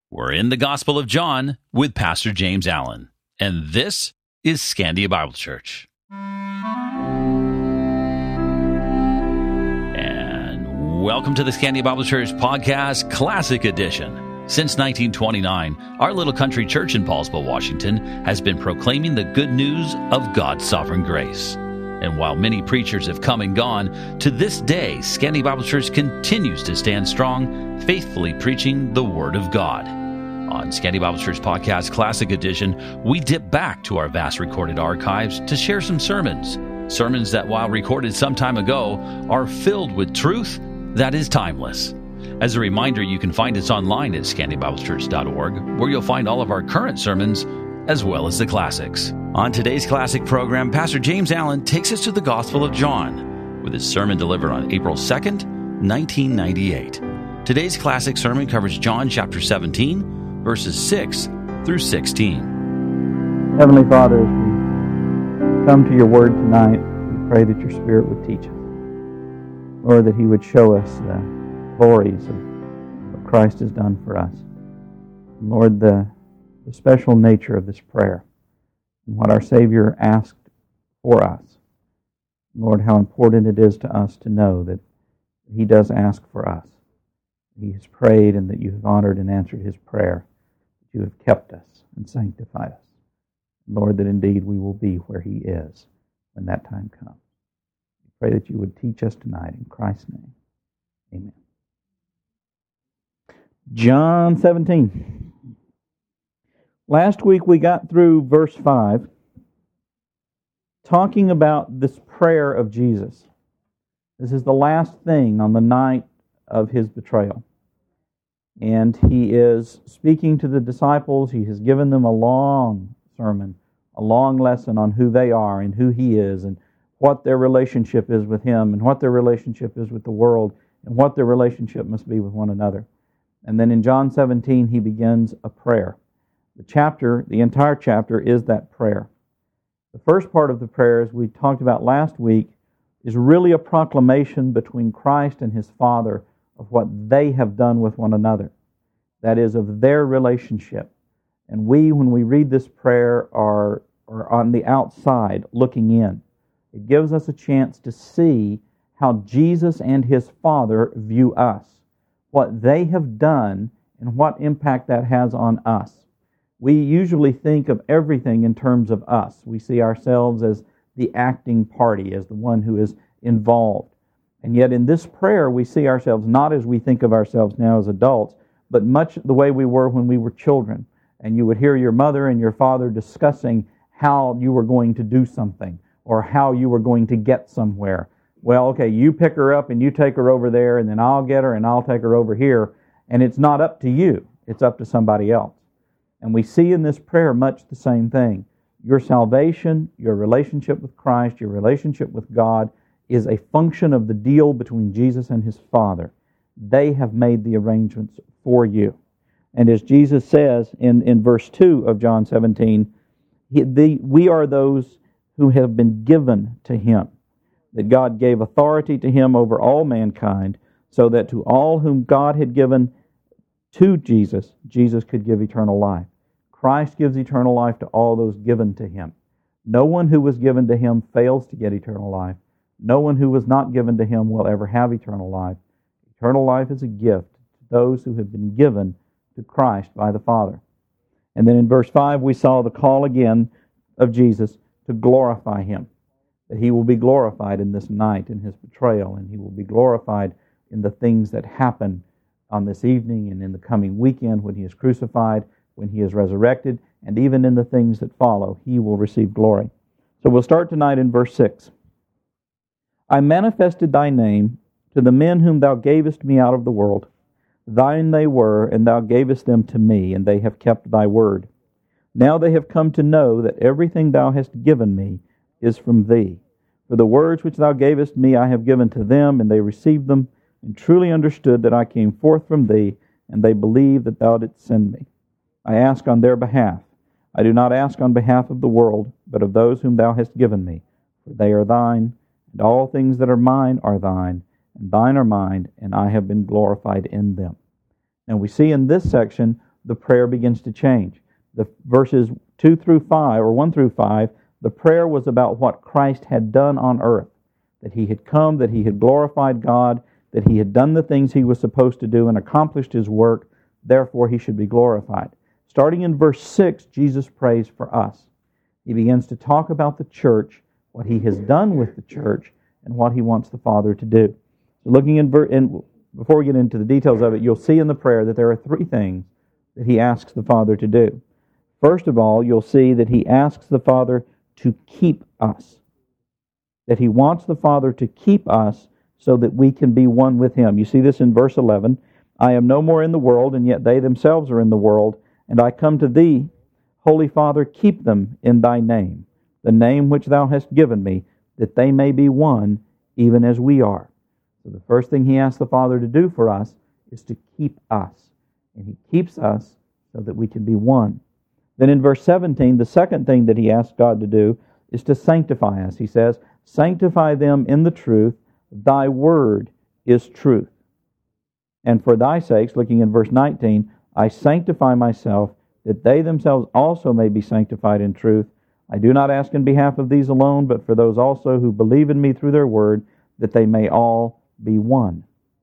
We're in the Gospel of John with Pastor James Allen, and this is Scandia Bible Church. And welcome to the Scandia Bible Church Podcast Classic Edition. Since 1929, our little country church in Paulsville, Washington, has been proclaiming the good news of God's sovereign grace. And while many preachers have come and gone, to this day, Scandia Bible Church continues to stand strong, faithfully preaching the Word of God. On Scandia Bible Church Podcast Classic Edition, we dip back to our vast recorded archives to share some sermons that, while recorded some time ago, are filled with truth that is timeless. As a reminder, you can find us online at scandiabiblechurch.org, where you'll find all of our current sermons as well as the classics. On today's classic program, Pastor James Allen takes us to the Gospel of John with his sermon delivered on April 2nd, 1998. Today's classic sermon covers John chapter 17, verses 6 through 16. Heavenly Father, as we come to your word tonight, we pray that your Spirit would teach us. Lord, that he would show us the glories of what Christ has done for us. And Lord, the special nature of this prayer and what our Savior asked for us. Lord, how important it is to us to know that he does ask for us. He has prayed and that you have honored and answered his prayer. That you have kept us and sanctified us. Lord, that indeed we will be where he is when that time comes. We pray that you would teach us tonight in Christ's name. Amen. John 17. Last week we got through verse 5, talking about this prayer of Jesus. This is the last thing on the night of his betrayal. And he is speaking to the disciples. He has given them a long sermon, a long lesson on who they are and who he is and what their relationship is with him and what their relationship is with the world and what their relationship must be with one another. And then in John 17, he begins a prayer. The entire chapter is that prayer. The first part of the prayer, as we talked about last week, is really a proclamation between Christ and his Father of what they have done with one another. That is, of their relationship. And we, when we read this prayer, are on the outside looking in. It gives us a chance to see how Jesus and his Father view us, what they have done, and what impact that has on us. We usually think of everything in terms of us. We see ourselves as the acting party, as the one who is involved. And yet in this prayer, we see ourselves not as we think of ourselves now as adults, but much the way we were when we were children. And you would hear your mother and your father discussing how you were going to do something or how you were going to get somewhere. Well, okay, you pick her up and you take her over there, and then I'll get her and I'll take her over here. And it's not up to you. It's up to somebody else. And we see in this prayer much the same thing. Your salvation, your relationship with Christ, your relationship with God is a function of the deal between Jesus and his Father. They have made the arrangements for you. And as Jesus says in verse 2 of John 17, we are those who have been given to him. That God gave authority to him over all mankind, so that to all whom God had given to Jesus, Jesus could give eternal life. Christ gives eternal life to all those given to him. No one who was given to him fails to get eternal life. No one who was not given to him will ever have eternal life. Eternal life is a gift to those who have been given to Christ by the Father. And then in verse 5, we saw the call again of Jesus to glorify him. That he will be glorified in this night, in his betrayal, and he will be glorified in the things that happen on this evening and in the coming weekend when he is crucified, when he is resurrected, and even in the things that follow, he will receive glory. So we'll start tonight in verse 6. I manifested thy name to the men whom thou gavest me out of the world. Thine they were, and thou gavest them to me, and they have kept thy word. Now they have come to know that everything thou hast given me is from thee. For the words which thou gavest me I have given to them, and they received them, and truly understood that I came forth from thee, and they believe that thou didst send me. I ask on their behalf. I do not ask on behalf of the world, but of those whom thou hast given me. For they are thine, and all things that are mine are thine, and thine are mine, and I have been glorified in them. And we see in this section the prayer begins to change. The verses 2 through 5, or 1 through 5, the prayer was about what Christ had done on earth, that he had come, that he had glorified God, that he had done the things he was supposed to do and accomplished his work, therefore he should be glorified. Starting in verse 6, Jesus prays for us. He begins to talk about the church, what he has done with the church, and what he wants the Father to do. So looking before we get into the details of it, you'll see in the prayer that there are three things that he asks the Father to do. First of all, you'll see that he asks the Father to keep us. That he wants the Father to keep us so that we can be one with him. You see this in verse 11. I am no more in the world, and yet they themselves are in the world, and I come to thee. Holy Father, keep them in thy name, the name which thou hast given me, that they may be one, even as we are. So the first thing he asks the Father to do for us is to keep us. And he keeps us so that we can be one. Then in verse 17, the second thing that he asks God to do is to sanctify us. He says, sanctify them in the truth. Thy word is truth. And for thy sakes, looking in verse 19, I sanctify myself, that they themselves also may be sanctified in truth. I do not ask in behalf of these alone, but for those also who believe in me through their word, that they may all be one.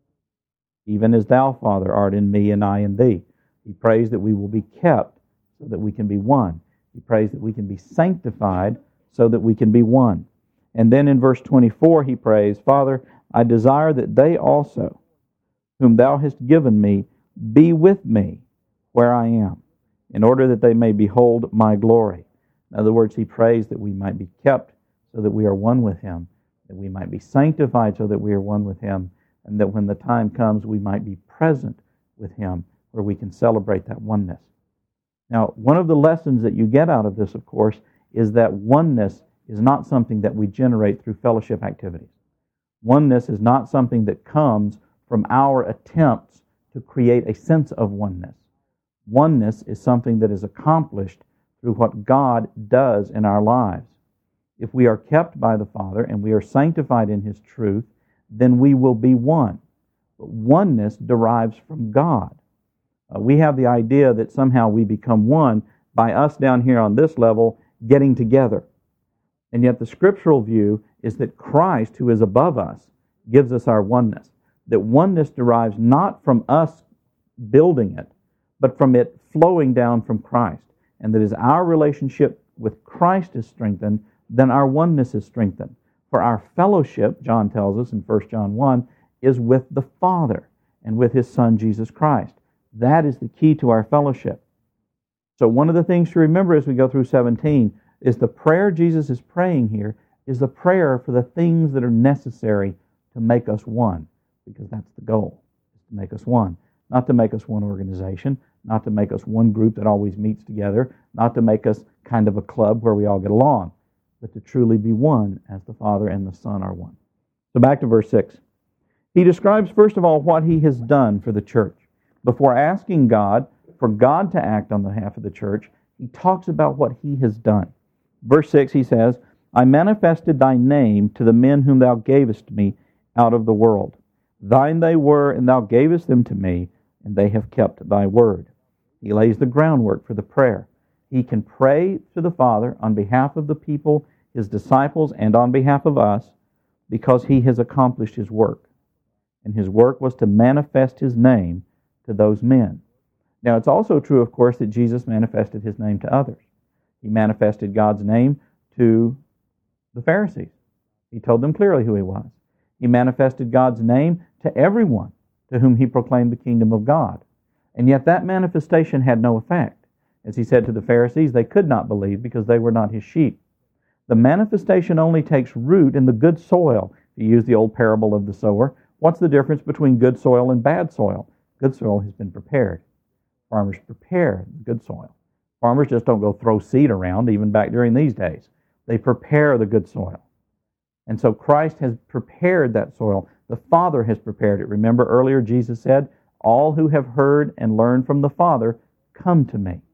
Even as thou, Father, art in me and I in thee. He prays that we will be kept so that we can be one. He prays that we can be sanctified so that we can be one. And then in verse 24 he prays, Father, I desire that they also, whom thou hast given me, be with me where I am, in order that they may behold my glory. In other words, he prays that we might be kept so that we are one with him, that we might be sanctified so that we are one with him, and that when the time comes, we might be present with him, where we can celebrate that oneness. Now, one of the lessons that you get out of this, of course, is that oneness is not something that we generate through fellowship activities. Oneness is not something that comes from our attempts to create a sense of oneness. Oneness is something that is accomplished through what God does in our lives. If we are kept by the Father and we are sanctified in his truth, then we will be one. But oneness derives from God. We have the idea that somehow we become one by us down here on this level getting together. And yet the scriptural view is that Christ, who is above us, gives us our oneness. That oneness derives not from us building it, but from it flowing down from Christ. And that as our relationship with Christ is strengthened, then our oneness is strengthened. For our fellowship, John tells us in 1 John 1, is with the Father and with his Son, Jesus Christ. That is the key to our fellowship. So one of the things to remember as we go through 17 is the prayer Jesus is praying here is the prayer for the things that are necessary to make us one, because that's the goal, is to make us one. Not to make us one organization, not to make us one group that always meets together, not to make us kind of a club where we all get along, but to truly be one as the Father and the Son are one. So back to verse 6. He describes, first of all, what he has done for the church. Before asking God for God to act on behalf of the church, he talks about what he has done. Verse 6, he says, I manifested thy name to the men whom thou gavest me out of the world. Thine they were, and thou gavest them to me, and they have kept thy word. He lays the groundwork for the prayer. He can pray to the Father on behalf of the people, his disciples, and on behalf of us, because he has accomplished his work. And his work was to manifest his name to those men. Now, it's also true, of course, that Jesus manifested his name to others. He manifested God's name to the Pharisees. He told them clearly who he was. He manifested God's name to everyone to whom he proclaimed the kingdom of God. And yet that manifestation had no effect. As he said to the Pharisees, they could not believe because they were not his sheep. The manifestation only takes root in the good soil. If you use the old parable of the sower, what's the difference between good soil and bad soil? Good soil has been prepared. Farmers prepare good soil. Farmers just don't go throw seed around, even back during these days. They prepare the good soil. And so Christ has prepared that soil. The Father has prepared it. Remember earlier Jesus said, all who have heard and learned from the Father, come to me.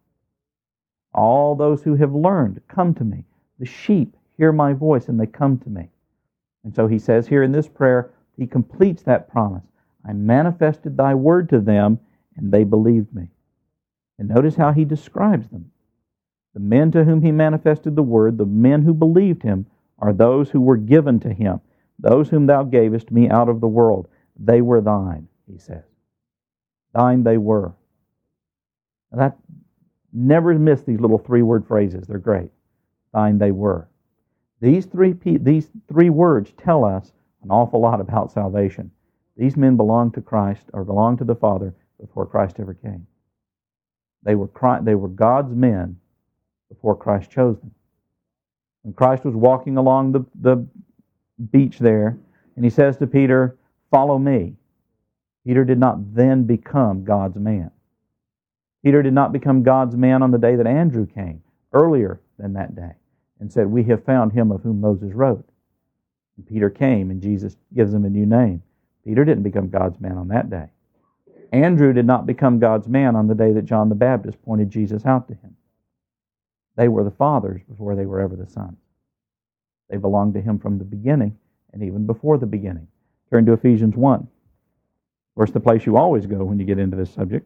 All those who have learned, come to me. The sheep hear my voice and they come to me. And so he says here in this prayer, he completes that promise. I manifested thy word to them and they believed me. And notice how he describes them. The men to whom he manifested the word, the men who believed him, are those who were given to him, those whom thou gavest me out of the world. They were thine, he says. Thine they were. That never miss these little three-word phrases. They're great. Thine they were. These three words tell us an awful lot about salvation. These men belonged to Christ, or belonged to the Father, before Christ ever came. They were God's men before Christ chose them. When Christ was walking along the beach there, and he says to Peter, "Follow me," Peter did not then become God's man. Peter did not become God's man on the day that Andrew came, earlier than that day, and said, "We have found him of whom Moses wrote." And Peter came, and Jesus gives him a new name. Peter didn't become God's man on that day. Andrew did not become God's man on the day that John the Baptist pointed Jesus out to him. They were the fathers before they were ever the sons. They belonged to him from the beginning, and even before the beginning. Turn to Ephesians 1. Of course, the place you always go when you get into this subject.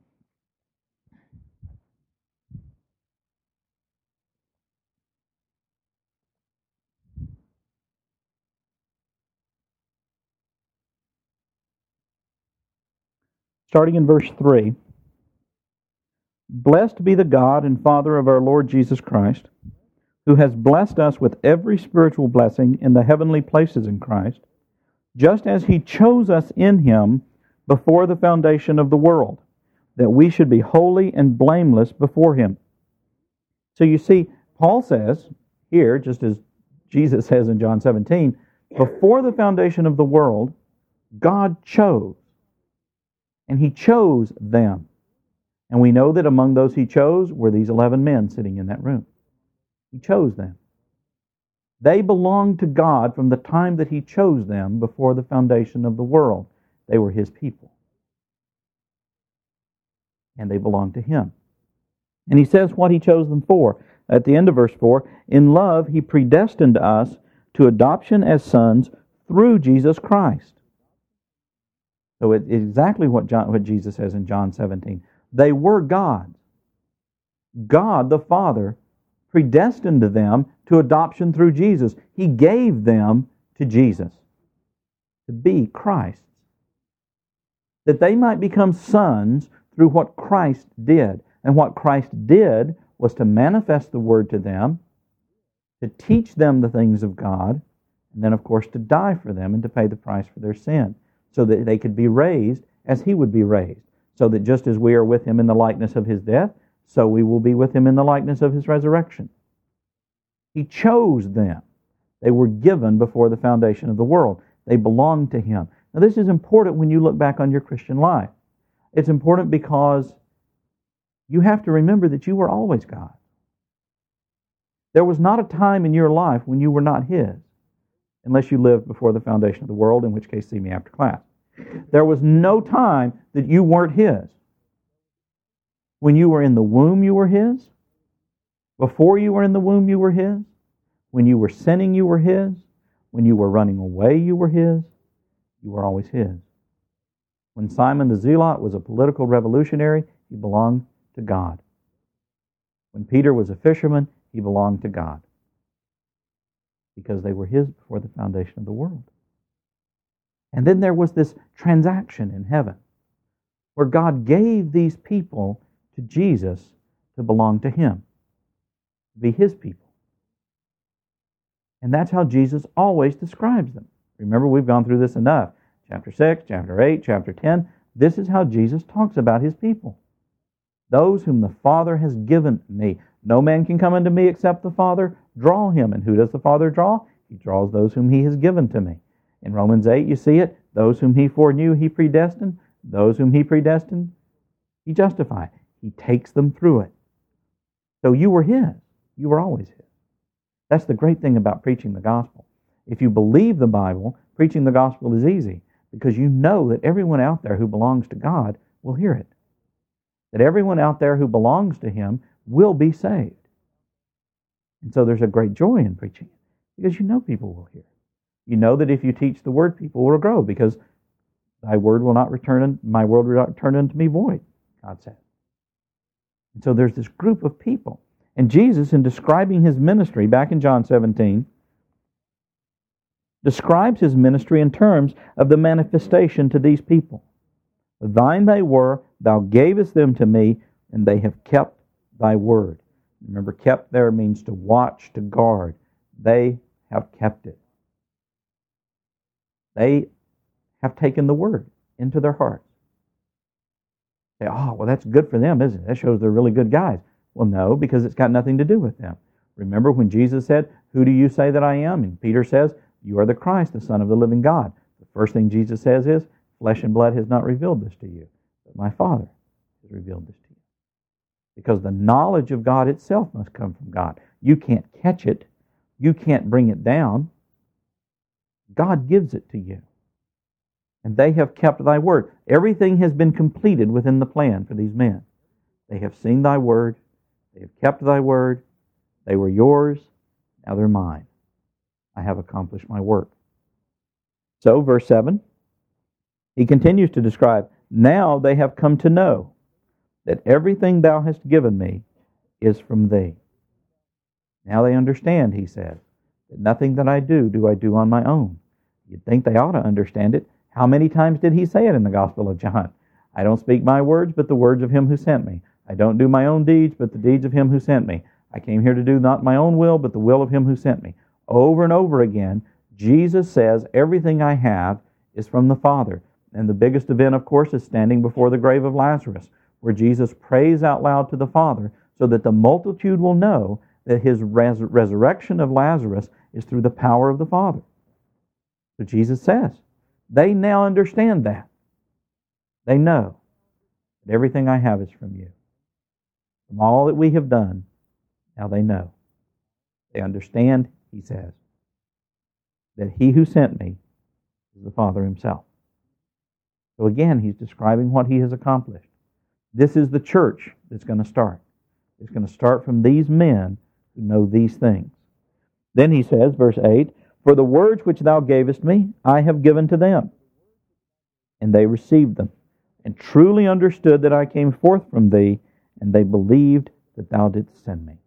Starting in verse 3. Blessed be the God and Father of our Lord Jesus Christ, who has blessed us with every spiritual blessing in the heavenly places in Christ, just as he chose us in him before the foundation of the world, that we should be holy and blameless before him. So you see, Paul says here, just as Jesus says in John 17, before the foundation of the world, God chose. And he chose them. And we know that among those he chose were these 11 men sitting in that room. He chose them. They belonged to God from the time that he chose them before the foundation of the world. They were his people. And they belonged to him. And he says what he chose them for. At the end of verse 4, in love he predestined us to adoption as sons through Jesus Christ. So it's exactly what Jesus says in John 17. They were God's. God the Father predestined them to adoption through Jesus. He gave them to Jesus to be Christ's, that they might become sons through what Christ did. And what Christ did was to manifest the Word to them, to teach them the things of God, and then, of course, to die for them and to pay the price for their sin, so that they could be raised as he would be raised. So that just as we are with him in the likeness of his death, so we will be with him in the likeness of his resurrection. He chose them. They were given before the foundation of the world. They belonged to him. Now this is important when you look back on your Christian life. It's important because you have to remember that you were always God. There was not a time in your life when you were not his, unless you lived before the foundation of the world, in which case see me after class. There was no time that you weren't his. When you were in the womb, you were his. Before you were in the womb, you were his. When you were sinning, you were his. When you were running away, you were his. You were always his. When Simon the Zealot was a political revolutionary, he belonged to God. When Peter was a fisherman, he belonged to God, because they were his before the foundation of the world. And then there was this transaction in heaven where God gave these people to Jesus to belong to him, to be his people. And that's how Jesus always describes them. Remember, we've gone through this enough. Chapter 6, chapter 8, chapter 10. This is how Jesus talks about his people. Those whom the Father has given me. No man can come unto me except the Father draw him. And who does the Father draw? He draws those whom he has given to me. In Romans 8, you see it. Those whom he foreknew, he predestined. Those whom he predestined, he justified. He takes them through it. So you were his. You were always his. That's the great thing about preaching the gospel. If you believe the Bible, preaching the gospel is easy, because you know that everyone out there who belongs to God will hear it. That everyone out there who belongs to him will be saved. And so there's a great joy in preaching it, because you know people will hear. You know that if you teach the word, people will grow, because my word will not return unto me void, God said. And so there's this group of people. And Jesus, in describing his ministry, back in John 17, describes his ministry in terms of the manifestation to these people. Thine they were, thou gavest them to me, and they have kept thy word. Remember, kept there means to watch, to guard. They have kept it. They have taken the word into their hearts. Say, oh, well, that's good for them, isn't it? That shows they're really good guys. Well, no, because it's got nothing to do with them. Remember when Jesus said, who do you say that I am? And Peter says, you are the Christ, the Son of the living God. The first thing Jesus says is, flesh and blood has not revealed this to you, but my Father has revealed this to you. Because the knowledge of God itself must come from God. You can't catch it. You can't bring it down. God gives it to you. And they have kept thy word. Everything has been completed within the plan for these men. They have seen thy word. They have kept thy word. They were yours. Now they're mine. I have accomplished my work. So, verse 7, he continues to describe, now they have come to know that everything thou hast given me is from thee. Now they understand, he says, that nothing that I do I do on my own. You'd think they ought to understand it. How many times did he say it in the Gospel of John? I don't speak my words, but the words of him who sent me. I don't do my own deeds, but the deeds of him who sent me. I came here to do not my own will, but the will of him who sent me. Over and over again, Jesus says, everything I have is from the Father. And the biggest event, of course, is standing before the grave of Lazarus, where Jesus prays out loud to the Father so that the multitude will know that his resurrection of Lazarus is through the power of the Father. So Jesus says, they now understand that. They know that everything I have is from you. From all that we have done, now they know. They understand, he says, that he who sent me is the Father himself. So again, he's describing what he has accomplished. This is the church that's going to start. It's going to start from these men who know these things. Then he says, verse 8, for the words which thou gavest me, I have given to them. And they received them, and truly understood that I came forth from thee, and they believed that thou didst send me.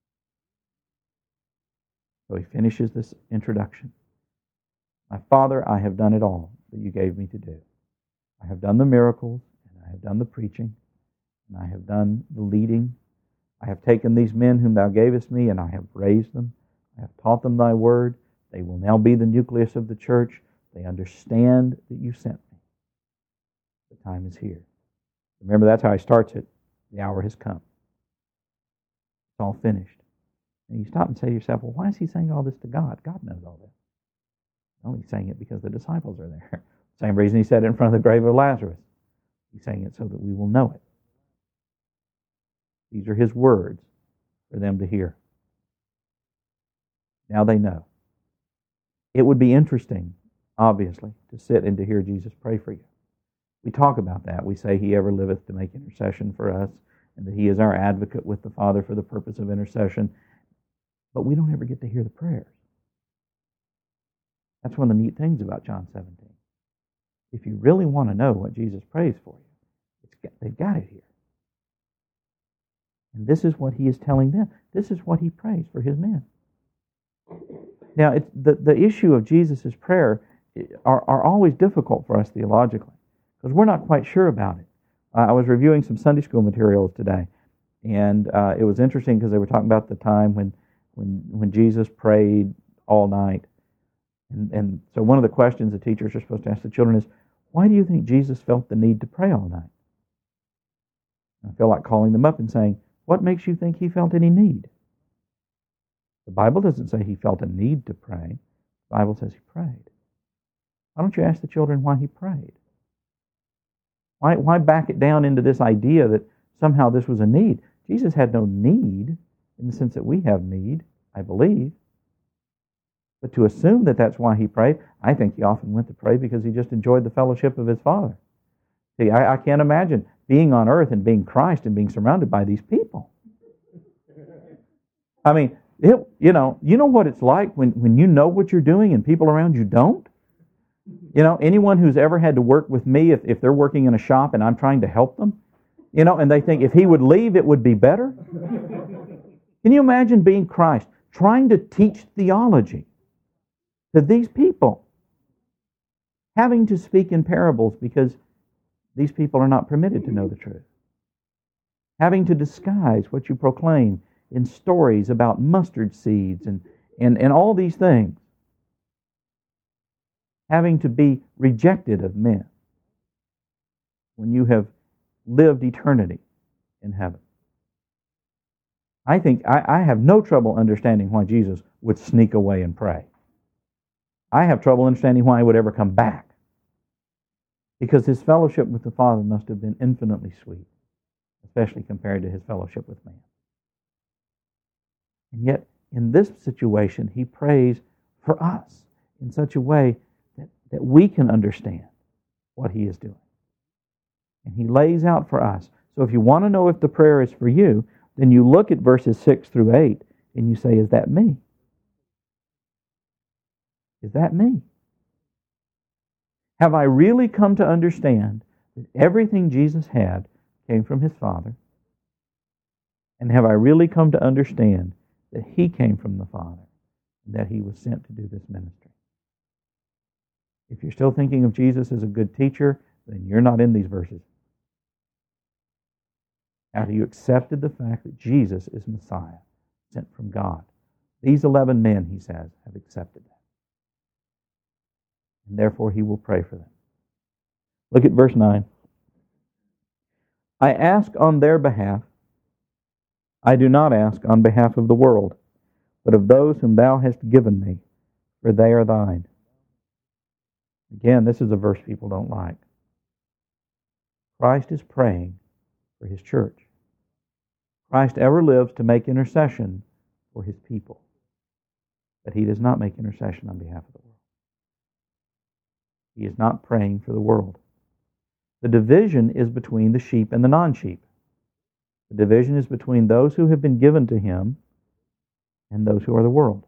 So he finishes this introduction. My Father, I have done it all that you gave me to do. I have done the miracles, and I have done the preaching, and I have done the leading. I have taken these men whom thou gavest me, and I have raised them. I have taught them thy word. They will now be the nucleus of the church. They understand that you sent me. The time is here. Remember, that's how he starts it. The hour has come. It's all finished. And you stop and say to yourself, well, why is he saying all this to God? God knows all this. Well, he's saying it because the disciples are there. Same reason he said it in front of the grave of Lazarus. He's saying it so that we will know it. These are his words for them to hear. Now they know. It would be interesting, obviously, to sit and to hear Jesus pray for you. We talk about that. We say he ever liveth to make intercession for us, and that he is our advocate with the Father for the purpose of intercession. But we don't ever get to hear the prayers. That's one of the neat things about John 17. If you really want to know what Jesus prays for you, they've got it here. And this is what he is telling them. This is what he prays for his men. Now, the issue of Jesus' prayer are always difficult for us theologically, because we're not quite sure about it. I was reviewing some Sunday school materials today, and it was interesting because they were talking about the time when Jesus prayed all night. And so one of the questions the teachers are supposed to ask the children is, why do you think Jesus felt the need to pray all night? I feel like calling them up and saying, what makes you think he felt any need? The Bible doesn't say he felt a need to pray. The Bible says he prayed. Why don't you ask the children why he prayed? Why back it down into this idea that somehow this was a need? Jesus had no need in the sense that we have need, I believe. But to assume that that's why he prayed, I think he often went to pray because he just enjoyed the fellowship of his Father. See, I can't imagine being on earth and being Christ and being surrounded by these people. I mean, you know what it's like when you know what you're doing and people around you don't? You know, anyone who's ever had to work with me, if they're working in a shop and I'm trying to help them, And they think if he would leave, it would be better. Can you imagine being Christ, trying to teach theology to these people, having to speak in parables because these people are not permitted to know the truth, having to disguise what you proclaim in stories about mustard seeds and all these things, having to be rejected of men when you have lived eternity in heaven. I think I have no trouble understanding why Jesus would sneak away and pray. I have trouble understanding why he would ever come back, because his fellowship with the Father must have been infinitely sweet, especially compared to his fellowship with man. And yet, in this situation, he prays for us in such a way that we can understand what he is doing. And he lays out for us. So if you want to know if the prayer is for you, then you look at verses 6 through 8 and you say, is that me? Is that me? Have I really come to understand that everything Jesus had came from his Father? And have I really come to understand that he came from the Father and that he was sent to do this ministry? If you're still thinking of Jesus as a good teacher, then you're not in these verses. Have you accepted the fact that Jesus is Messiah, sent from God? These 11 men, he says, have accepted that. And therefore he will pray for them. Look at verse 9. I ask on their behalf. I do not ask on behalf of the world, but of those whom thou hast given me, for they are thine. Again, this is a verse people don't like. Christ is praying for his church. Christ ever lives to make intercession for his people, but he does not make intercession on behalf of the world. He is not praying for the world. The division is between the sheep and the non-sheep. The division is between those who have been given to him and those who are the world.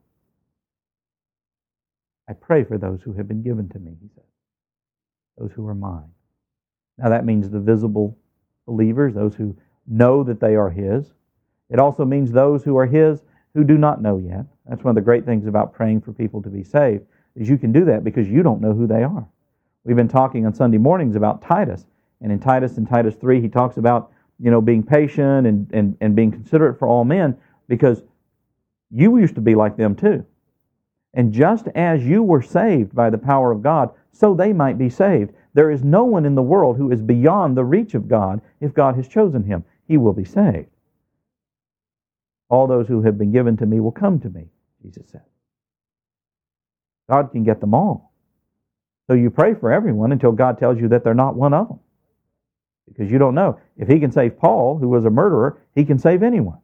I pray for those who have been given to me, he says. Those who are mine. Now that means the visible believers, those who know that they are his. It also means those who are his who do not know yet. That's one of the great things about praying for people to be saved, is you can do that because you don't know who they are. We've been talking on Sunday mornings about Titus, and in Titus 3, he talks about being patient and being considerate for all men, because you used to be like them too. And just as you were saved by the power of God, so they might be saved. There is no one in the world who is beyond the reach of God if God has chosen him. He will be saved. All those who have been given to me will come to me, Jesus said. God can get them all. So you pray for everyone until God tells you that they're not one of them. Because you don't know. If he can save Paul, who was a murderer, he can save anyone.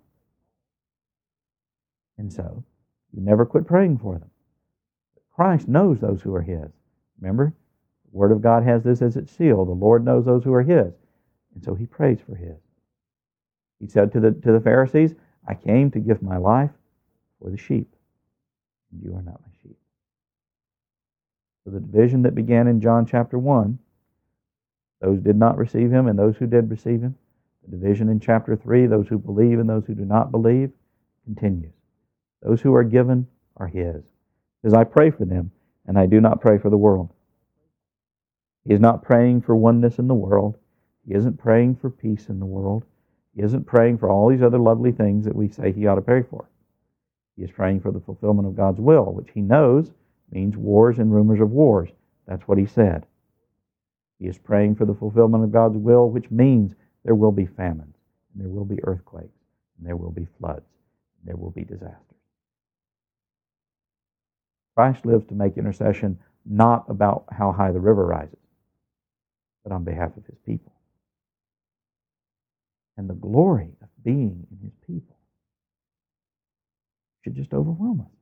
And so, you never quit praying for them. Christ knows those who are his. Remember, the Word of God has this as its seal. The Lord knows those who are his. And so he prays for his. He said to the Pharisees, I came to give my life for the sheep. And you are not my sheep. So the division that began in John chapter 1, those did not receive him and those who did receive him. The division in chapter 3, those who believe and those who do not believe, continues. Those who are given are his. He says, I pray for them, and I do not pray for the world. He is not praying for oneness in the world. He isn't praying for peace in the world. He isn't praying for all these other lovely things that we say he ought to pray for. He is praying for the fulfillment of God's will, which he knows means wars and rumors of wars. That's what he said. He is praying for the fulfillment of God's will, which means there will be famines, and there will be earthquakes, and there will be floods, and there will be disasters. Christ lives to make intercession not about how high the river rises, but on behalf of his people. And the glory of being in his people should just overwhelm us.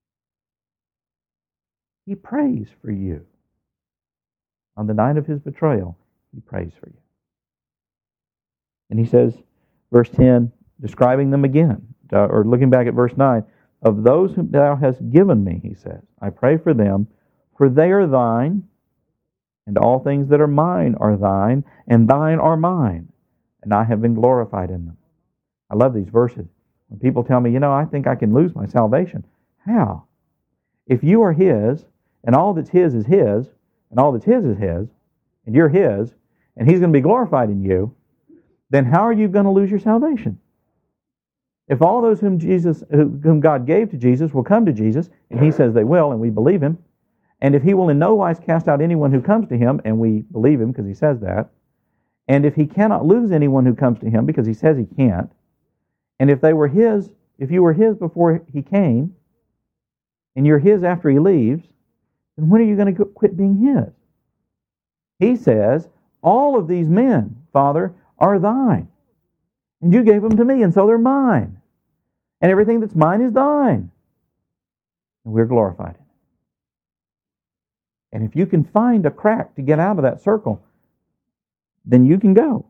He prays for you. On the night of his betrayal, he prays for you. And he says, verse 10, describing them again, or looking back at verse 9, of those whom thou hast given me, he says, I pray for them, for they are thine, and all things that are mine are thine, and thine are mine, and I have been glorified in them. I love these verses. When people tell me, I think I can lose my salvation. How? If you are His, and all that's His is His, and all that's His is His, and you're His, and He's going to be glorified in you, then how are you going to lose your salvation? If all those whom God gave to Jesus will come to Jesus, and He says they will, and we believe Him, and if He will in no wise cast out anyone who comes to Him, and we believe Him because He says that, and if He cannot lose anyone who comes to Him because He says He can't, and if you were His before He came, and you're His after He leaves, then when are you going to quit being His? He says, all of these men, Father, are Thine. And You gave them to Me, and so they're Mine. And everything that's Mine is Thine. And we're glorified in it. And if you can find a crack to get out of that circle, then you can go.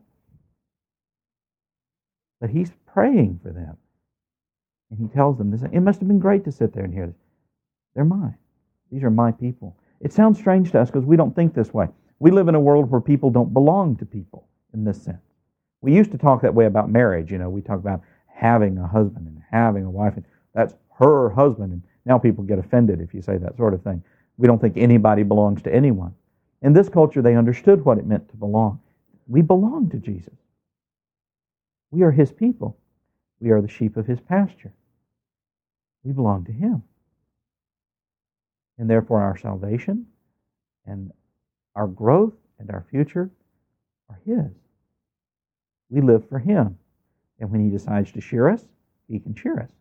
But He's praying for them. And He tells them this. It must have been great to sit there and hear this. They're Mine. These are My people. It sounds strange to us because we don't think this way. We live in a world where people don't belong to people in this sense. We used to talk that way about marriage. We talk about having a husband and having a wife, and that's her husband. And now people get offended if you say that sort of thing. We don't think anybody belongs to anyone. In this culture, they understood what it meant to belong. We belong to Jesus. We are His people. We are the sheep of His pasture. We belong to Him. And therefore our salvation and our growth and our future are His. We live for Him. And when He decides to shear us, He can shear us.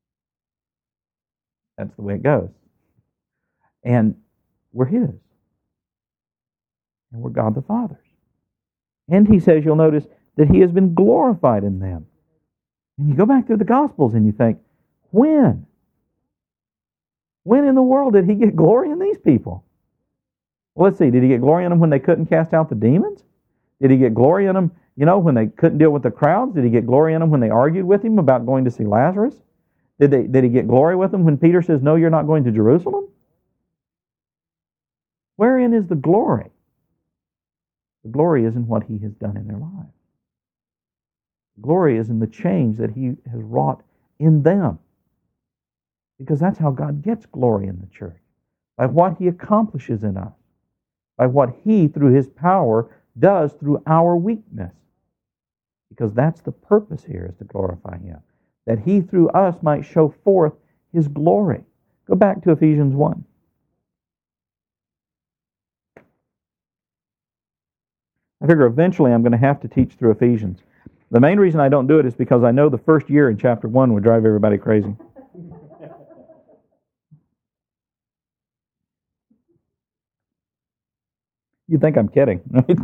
That's the way it goes. And we're His. And we're God the Father's. And He says, you'll notice, that He has been glorified in them. And you go back through the Gospels and you think, when? When in the world did He get glory in these people? Well, let's see. Did He get glory in them when they couldn't cast out the demons? Did He get glory in them, when they couldn't deal with the crowds? Did He get glory in them when they argued with Him about going to see Lazarus? Did He get glory with them when Peter says, no, you're not going to Jerusalem? Wherein is the glory? The glory is in what He has done in their lives. The glory is in the change that He has wrought in them. Because that's how God gets glory in the church. By what He accomplishes in us. By what He, through His power, does through our weakness. Because that's the purpose here, is to glorify Him. That He, through us, might show forth His glory. Go back to Ephesians 1. I figure eventually I'm going to have to teach through Ephesians. The main reason I don't do it is because I know the first year in chapter 1 would drive everybody crazy. You'd think I'm kidding.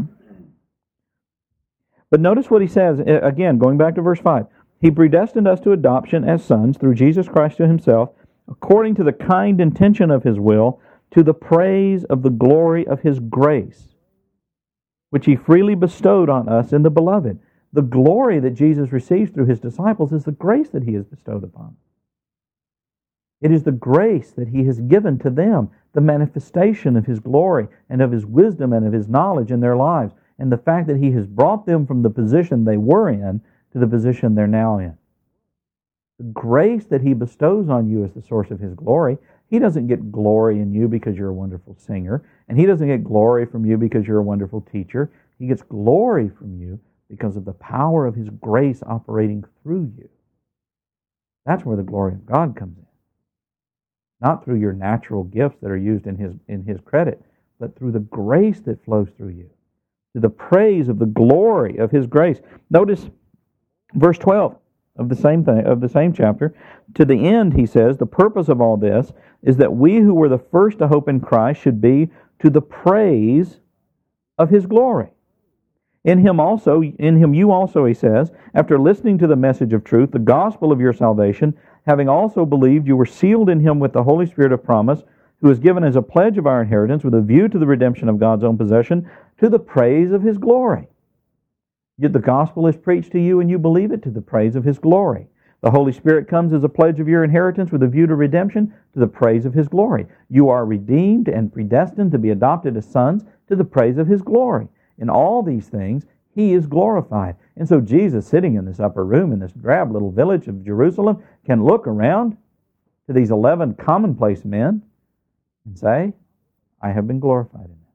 But notice what he says, again, going back to verse 5. He predestined us to adoption as sons through Jesus Christ to Himself, according to the kind intention of His will, to the praise of the glory of His grace, which He freely bestowed on us in the Beloved. The glory that Jesus receives through His disciples is the grace that He has bestowed upon them. It is the grace that He has given to them, the manifestation of His glory and of His wisdom and of His knowledge in their lives, and the fact that He has brought them from the position they were in to the position they're now in. The grace that He bestows on you is the source of His glory. He doesn't get glory in you because you're a wonderful singer, and He doesn't get glory from you because you're a wonderful teacher. He gets glory from you because of the power of His grace operating through you. That's where the glory of God comes in. Not through your natural gifts that are used in His credit, but through the grace that flows through you. To the praise of the glory of His grace. Notice verse 12 of the same chapter. To the end, he says, the purpose of all this is that we who were the first to hope in Christ should be to the praise of His glory. In Him you also, he says, after listening to the message of truth, the gospel of your salvation, having also believed, you were sealed in Him with the Holy Spirit of promise, who is given as a pledge of our inheritance with a view to the redemption of God's own possession, to the praise of His glory. Yet the gospel is preached to you and you believe it, to the praise of His glory. The Holy Spirit comes as a pledge of your inheritance with a view to redemption, to the praise of His glory. You are redeemed and predestined to be adopted as sons, to the praise of His glory. In all these things, He is glorified. And so Jesus, sitting in this upper room in this drab little village of Jerusalem, can look around to these 11 commonplace men and say, I have been glorified in them.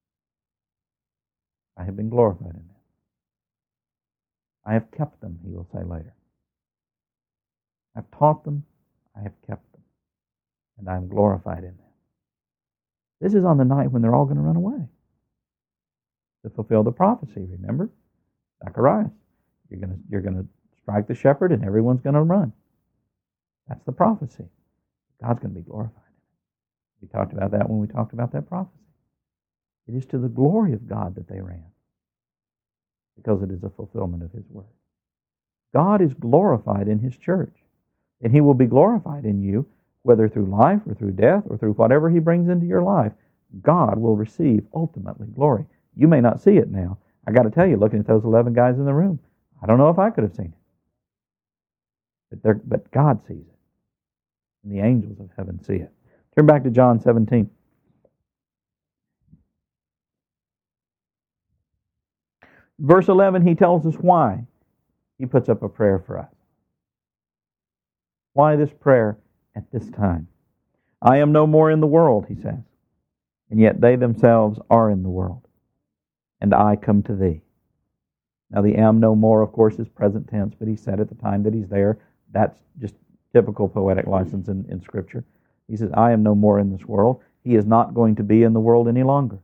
I have been glorified in them. I have kept them, he will say later. I've taught them, I have kept them, and I am glorified in them. This is on the night when they're all going to run away to fulfill the prophecy, remember? Zacharias, you're going to strike the shepherd and everyone's going to run. That's the prophecy. God's going to be glorified. We talked about that when we talked about that prophecy. It is to the glory of God that they ran, because it is a fulfillment of His word. God is glorified in His church, and He will be glorified in you, whether through life or through death or through whatever He brings into your life. God will receive ultimately glory. You may not see it now. I got to tell you, looking at those 11 guys in the room, I don't know if I could have seen it. But God sees it. And the angels of heaven see it. Turn back to John 17. Verse 11, he tells us why he puts up a prayer for us. Why this prayer at this time? I am no more in the world, he says, and yet they themselves are in the world, and I come to thee. Now the am no more, of course, is present tense, but he said at the time that he's there. That's just typical poetic license in Scripture. He says, I am no more in this world. He is not going to be in the world any longer.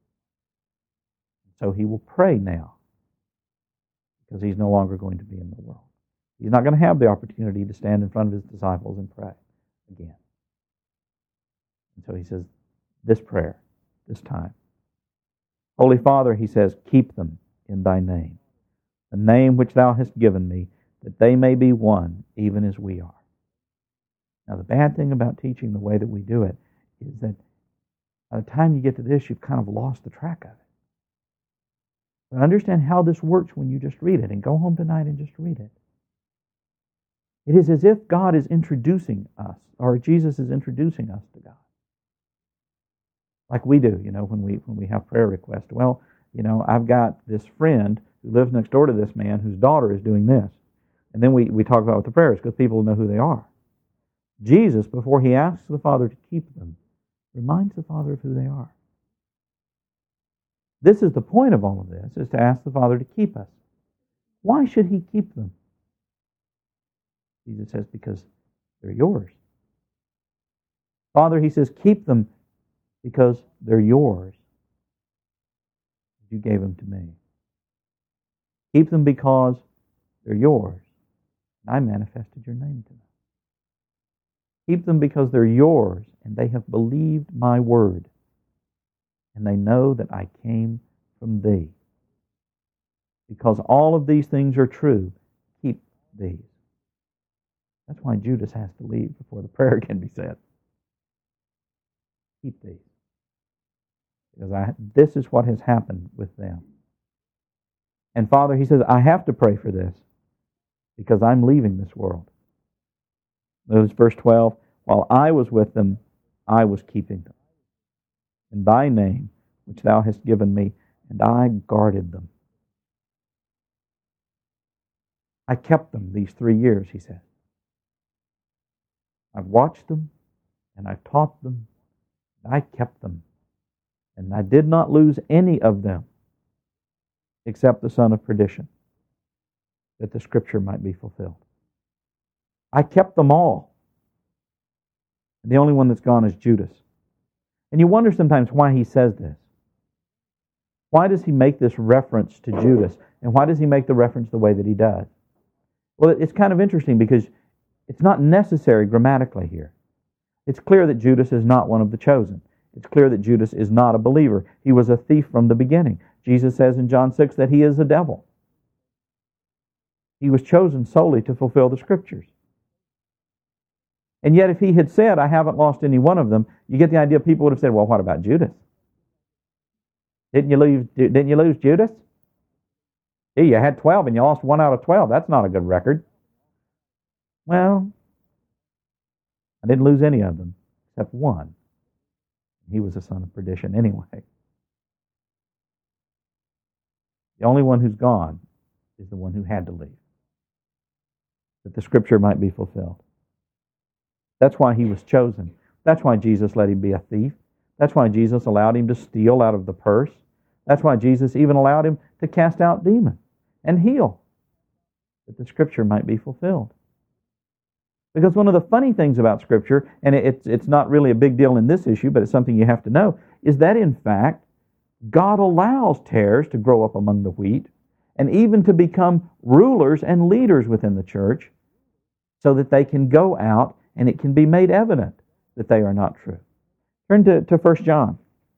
So he will pray now, because he's no longer going to be in the world. He's not going to have the opportunity to stand in front of his disciples and pray again. And so he says, this prayer, this time. Holy Father, he says, keep them in thy name, the name which thou hast given me, that they may be one, even as we are. Now, the bad thing about teaching the way that we do it is that by the time you get to this, you've kind of lost the track of it. But understand how this works when you just read it, and go home tonight and just read it. It is as if God is introducing us, or Jesus is introducing us to God. Like we do, when we have prayer requests. Well, I've got this friend who lives next door to this man whose daughter is doing this. And then we talk about what the prayer is, because people know who they are. Jesus, before he asks the Father to keep them, reminds the Father of who they are. This is the point of all of this, is to ask the Father to keep us. Why should he keep them? Jesus says, because they're yours. Father, he says, keep them because they're yours. You gave them to me. Keep them because they're yours. And I manifested your name to them. Keep them because they're yours, and they have believed my word, and they know that I came from thee. Because all of these things are true, keep these. That's why Judas has to leave before the prayer can be said. Keep these. Because this is what has happened with them. And Father, he says, I have to pray for this because I'm leaving this world. Notice verse 12, while I was with them, I was keeping them. In thy name, which thou hast given me, and I guarded them. I kept them these 3 years, he said. I've watched them, and I've taught them, and I kept them. And I did not lose any of them, except the son of perdition, that the Scripture might be fulfilled. I kept them all. And the only one that's gone is Judas. And you wonder sometimes why he says this. Why does he make this reference to Judas? And why does he make the reference the way that he does? Well, it's kind of interesting because it's not necessary grammatically here. It's clear that Judas is not one of the chosen. It's clear that Judas is not a believer. He was a thief from the beginning. Jesus says in John 6 that he is a devil. He was chosen solely to fulfill the Scriptures. And yet if he had said, I haven't lost any one of them, you get the idea people would have said, well, what about Judas? Didn't you lose Judas? Hey, you had 12 and you lost 1 out of 12. That's not a good record. Well, I didn't lose any of them except one. He was a son of perdition anyway. The only one who's gone is the one who had to leave, that the Scripture might be fulfilled. That's why he was chosen. That's why Jesus let him be a thief. That's why Jesus allowed him to steal out of the purse. That's why Jesus even allowed him to cast out demons and heal, that the Scripture might be fulfilled. Because one of the funny things about Scripture, and it's not really a big deal in this issue, but it's something you have to know, is that in fact, God allows tares to grow up among the wheat and even to become rulers and leaders within the church so that they can go out and it can be made evident that they are not true. Turn to 1 John.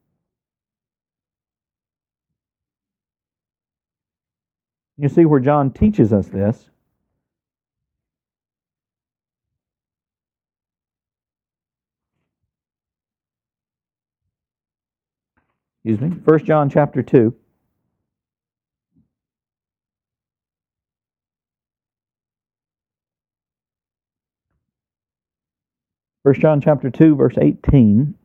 You see where John teaches us this. Excuse me. 1 John chapter 2. First John chapter 2, verse 18.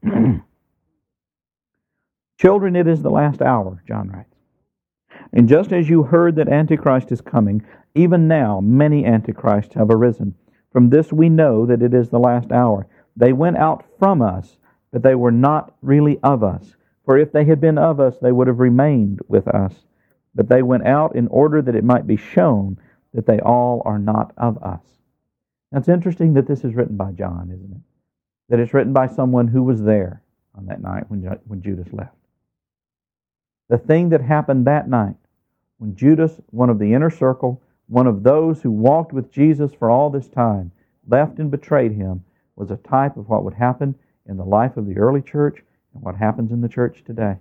Children, it is the last hour, John writes. And just as you heard that Antichrist is coming, even now many Antichrists have arisen. From this we know that it is the last hour. They went out from us, but they were not really of us. For if they had been of us, they would have remained with us. But they went out in order that it might be shown that they all are not of us. Now it's interesting that this is written by John, isn't it? That it's written by someone who was there on that night when Judas left. The thing that happened that night, when Judas, one of the inner circle, one of those who walked with Jesus for all this time, left and betrayed him, was a type of what would happen in the life of the early church and what happens in the church today.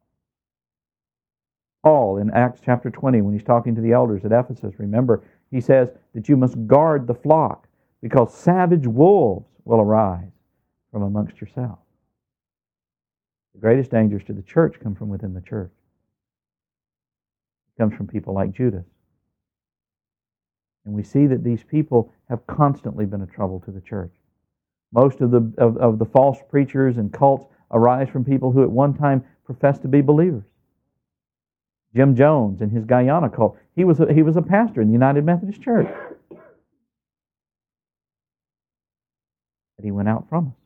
Paul, in Acts chapter 20, when he's talking to the elders at Ephesus, remember, he says that you must guard the flock because savage wolves will arise from amongst yourselves. The greatest dangers to the church come from within the church. It comes from people like Judas. And we see that these people have constantly been a trouble to the church. Most of the false preachers and cults arise from people who at one time professed to be believers. Jim Jones and his Guyana cult, he was a pastor in the United Methodist Church. But he went out from us.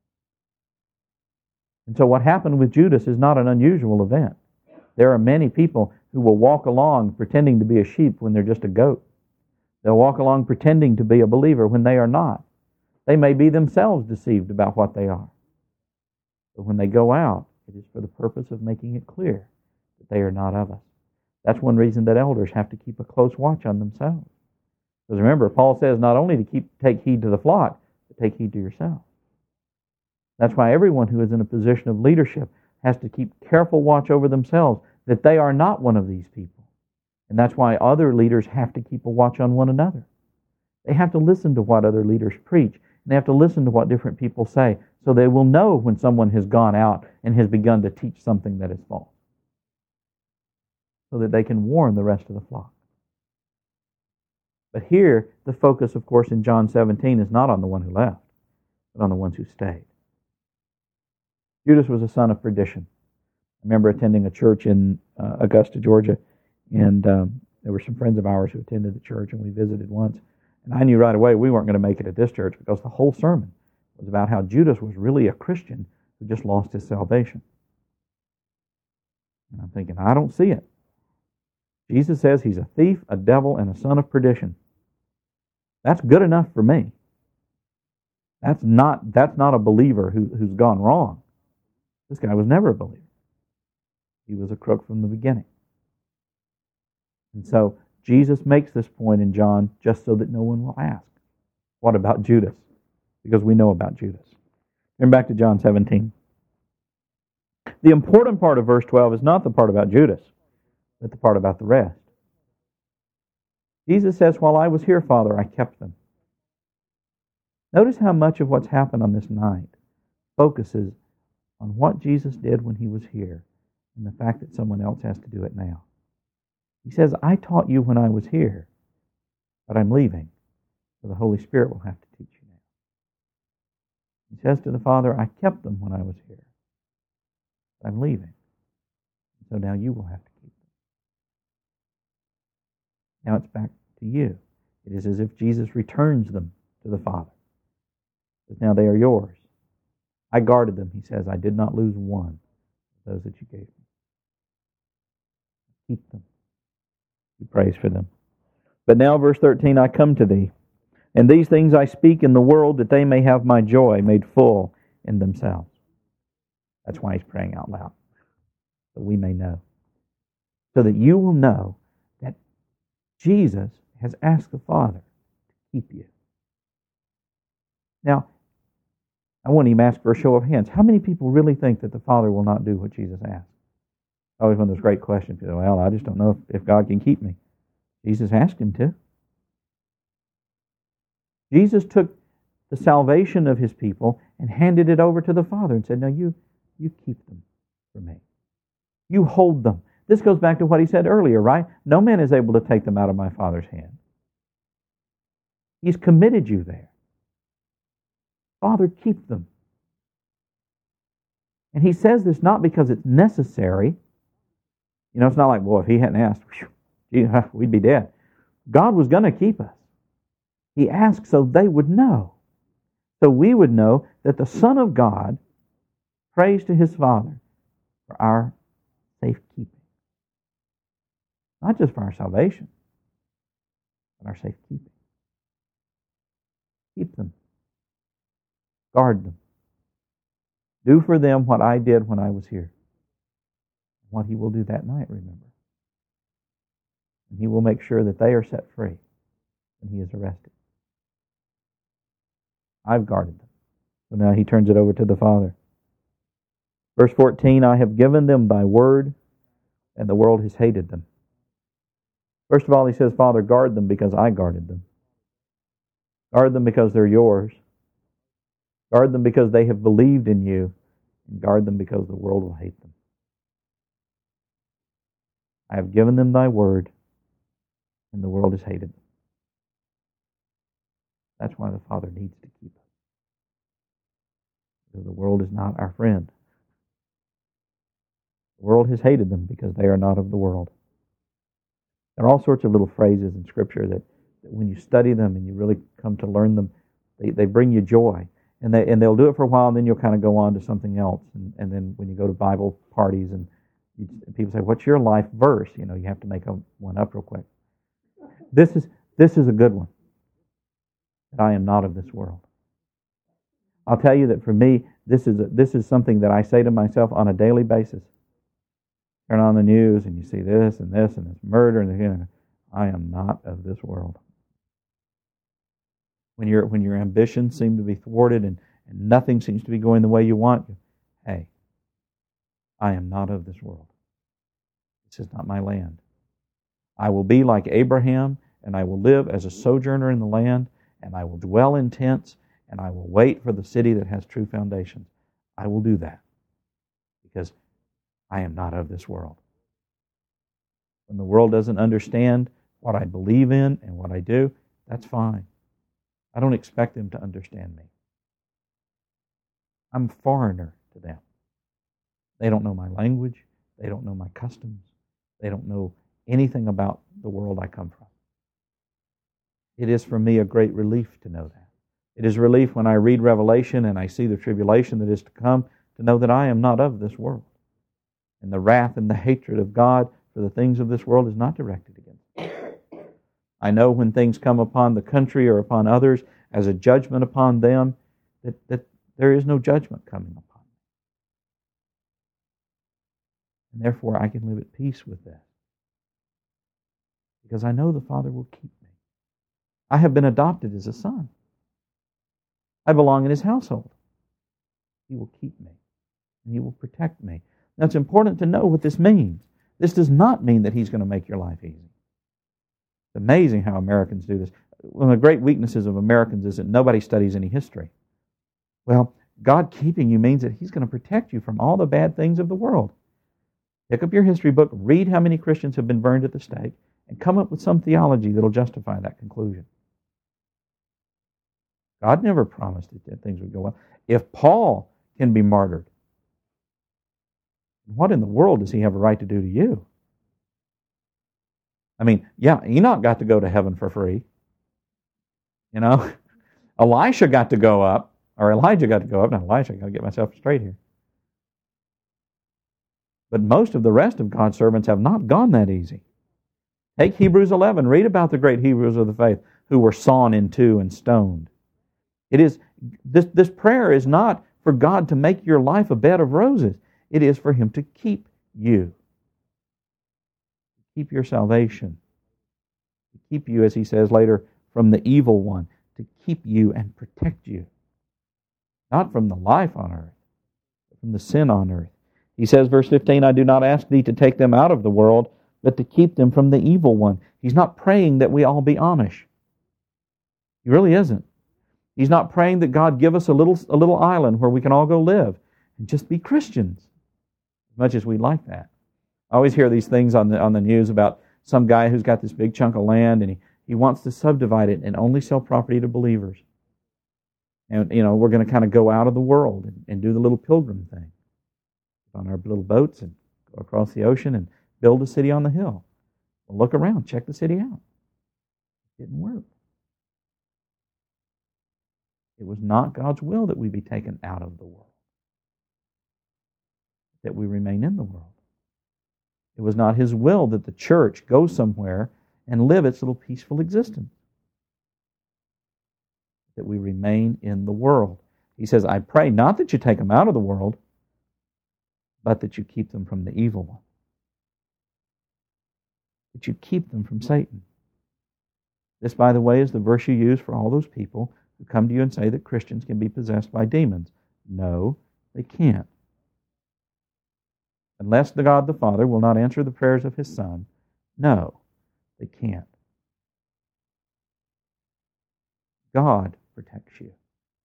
And so what happened with Judas is not an unusual event. There are many people who will walk along pretending to be a sheep when they're just a goat. They'll walk along pretending to be a believer when they are not. They may be themselves deceived about what they are. But when they go out, it is for the purpose of making it clear that they are not of us. That's one reason that elders have to keep a close watch on themselves. Because remember, Paul says not only to take heed to the flock, but take heed to yourself. That's why everyone who is in a position of leadership has to keep careful watch over themselves, that they are not one of these people. And that's why other leaders have to keep a watch on one another. They have to listen to what other leaders preach, and they have to listen to what different people say, so they will know when someone has gone out and has begun to teach something that is false, so that they can warn the rest of the flock. But here, the focus, of course, in John 17 is not on the one who left, but on the ones who stayed. Judas was a son of perdition. I remember attending a church in Augusta, Georgia, and there were some friends of ours who attended the church, and we visited once. And I knew right away we weren't going to make it at this church because the whole sermon was about how Judas was really a Christian who just lost his salvation. And I'm thinking, I don't see it. Jesus says he's a thief, a devil, and a son of perdition. That's good enough for me. That's not a believer who's gone wrong. This guy was never a believer. He was a crook from the beginning. And so Jesus makes this point in John just so that no one will ask, what about Judas? Because we know about Judas. Turn back to John 17. The important part of verse 12 is not the part about Judas, but the part about the rest. Jesus says, while I was here, Father, I kept them. Notice how much of what's happened on this night focuses on what Jesus did when he was here and the fact that someone else has to do it now. He says, I taught you when I was here, but I'm leaving, so the Holy Spirit will have to teach you now. He says to the Father, I kept them when I was here, but I'm leaving, so now you will have to keep them. Now it's back to you. It is as if Jesus returns them to the Father. Because now they are yours. I guarded them, he says. I did not lose one of those that you gave me. Keep them. He prays for them. But now, verse 13, I come to thee, and these things I speak in the world, that they may have my joy made full in themselves. That's why he's praying out loud, so we may know. So that you will know that Jesus has asked the Father to keep you. Now, I wouldn't even ask for a show of hands. How many people really think that the Father will not do what Jesus asked? Always one of those great questions. People, well, I just don't know if God can keep me. Jesus asked him to. Jesus took the salvation of his people and handed it over to the Father and said, now you keep them for me. You hold them. This goes back to what he said earlier, right? No man is able to take them out of my Father's hand. He's committed you there. Father, keep them. And he says this not because it's necessary. You know, it's not like, well, if he hadn't asked, we'd be dead. God was going to keep us. He asked so they would know. So we would know that the Son of God prays to his Father for our safekeeping. Not just for our salvation, but our safekeeping. Keep them. Guard them. Do for them what I did when I was here. What he will do that night, remember. And he will make sure that they are set free when he is arrested. I've guarded them. So now he turns it over to the Father. Verse 14, I have given them thy word, and the world has hated them. First of all, he says, Father, guard them because I guarded them. Guard them because they're yours. Guard them because they have believed in you. And guard them because the world will hate them. I have given them thy word, and the world has hated them. That's why the Father needs to keep us. Because the world is not our friend. The world has hated them because they are not of the world. There are all sorts of little phrases in Scripture that when you study them and you really come to learn them, they bring you joy. And they'll do it for a while, and then you'll kind of go on to something else. And then when you go to Bible parties and people say, what's your life verse? You know, you have to make one up real quick. This is a good one. That I am not of this world. I'll tell you that for me, this is something that I say to myself on a daily basis. Turn on the news and you see this and this murder and I am not of this world. When your ambitions seem to be thwarted and nothing seems to be going the way you want, hey, I am not of this world. This is not my land. I will be like Abraham, and I will live as a sojourner in the land, and I will dwell in tents, and I will wait for the city that has true foundations. I will do that because I am not of this world. When the world doesn't understand what I believe in and what I do, that's fine. I don't expect them to understand me. I'm a foreigner to them. They don't know my language. They don't know my customs. They don't know anything about the world I come from. It is for me a great relief to know that. It is relief when I read Revelation and I see the tribulation that is to come, to know that I am not of this world. And the wrath and the hatred of God for the things of this world is not directed against me. I know when things come upon the country or upon others as a judgment upon them, that there is no judgment coming upon me. And therefore I can live at peace with that. Because I know the Father will keep me. I have been adopted as a son. I belong in His household. He will keep me. And He will protect me. Now it's important to know what this means. This does not mean that He's going to make your life easy. It's amazing how Americans do this. One of the great weaknesses of Americans is that nobody studies any history. Well, God keeping you means that He's going to protect you from all the bad things of the world. Pick up your history book, read how many Christians have been burned at the stake, and come up with some theology that will justify that conclusion. God never promised that things would go well. If Paul can be martyred, what in the world does he have a right to do to you? I mean, yeah, Enoch got to go to heaven for free. You know, Elisha got to go up, or Elijah got to go up. Now, Elisha, I got to get myself straight here. But most of the rest of God's servants have not gone that easy. Take Hebrews 11. Read about the great Hebrews of the faith who were sawn in two and stoned. It is this prayer is not for God to make your life a bed of roses. It is for Him to keep you. Keep your salvation. To keep you, as He says later, from the evil one. To keep you and protect you. Not from the life on earth, but from the sin on earth. He says, verse 15, I do not ask thee to take them out of the world, but to keep them from the evil one. He's not praying that we all be Amish. He really isn't. He's not praying that God give us a little island where we can all go live and just be Christians, as much as we like that. I always hear these things on the news about some guy who's got this big chunk of land and he wants to subdivide it and only sell property to believers. And, we're going to kind of go out of the world and do the little pilgrim thing on our little boats and go across the ocean and build a city on the hill. Well, look around, check the city out. It didn't work. It was not God's will that we be taken out of the world, that we remain in the world. It was not His will that the church go somewhere and live its little peaceful existence, that we remain in the world. He says, I pray not that you take them out of the world, but that you keep them from the evil one. That you keep them from Satan. This, by the way, is the verse you use for all those people who come to you and say that Christians can be possessed by demons. No, they can't. Unless the God the Father will not answer the prayers of His Son, no, they can't. God protects you.